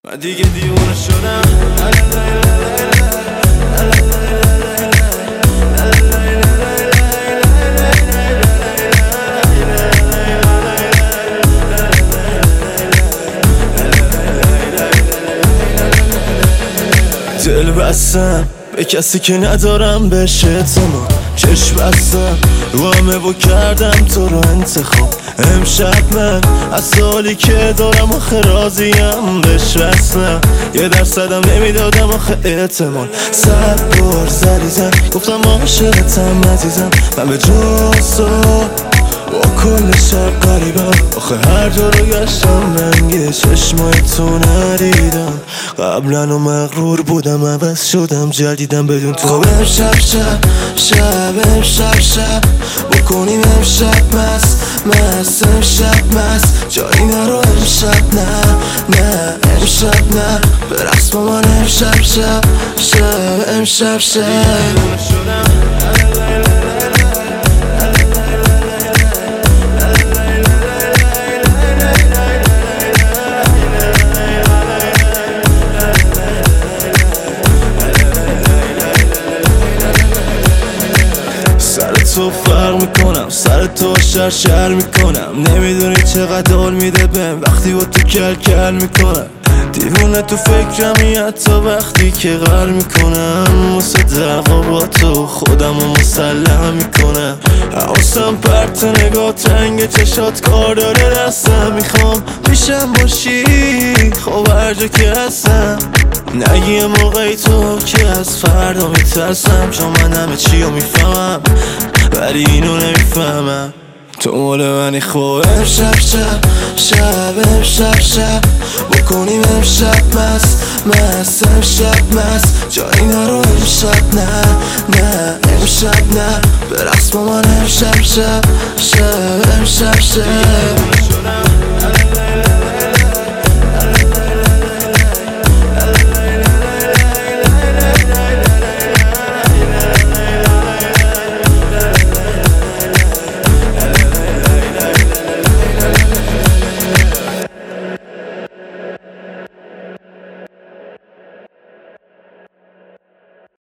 من دیگه دیوونه شدم. دل بستم به کسی که ندارم بهش اعتماد، چشم بستم رو همه و کردم تو رو انتخاب. امشب من از سالی که دارم آخه راضیم بهش وصلم، 1% نمیدادم آخه احتمال. 100 بار زدی زن گفتم عاشقتم عزیزم، من به جز تو با کل شب قریبم. آخه هر جا رو گشتم رنگ چشمای تو ندیدم. قبلا و مغرور بودم عوض شدم جدیدم بدون تو. امشب شب بکنیم امشب مست امشب مست جایی نرو امشب نه امشب نه برقص با من امشب سر تو فرق میکنم، سر تو شر میکنم. نمیدونی چقدر حال میده بهم وقتی با تو کل میکنم. دیوونه تو فکرمی حتی وقتی که غر میکنم. واسه دعوا با تو خودمو مسلح میکنم. حواسم پرت نگاه تنگ چشات کار داره دستم. میخوام پیشم باشی خب هر جا که هستم. نگی یه موقعی تو که از فردا میترسم، چون من همه چی رو میفهمم ولی اینو نمیفهمم. تو مال منی خوب. امشب بکنیم امشب مست امشب مست جایی نرو امشب نه امشب نه برقص با من امشب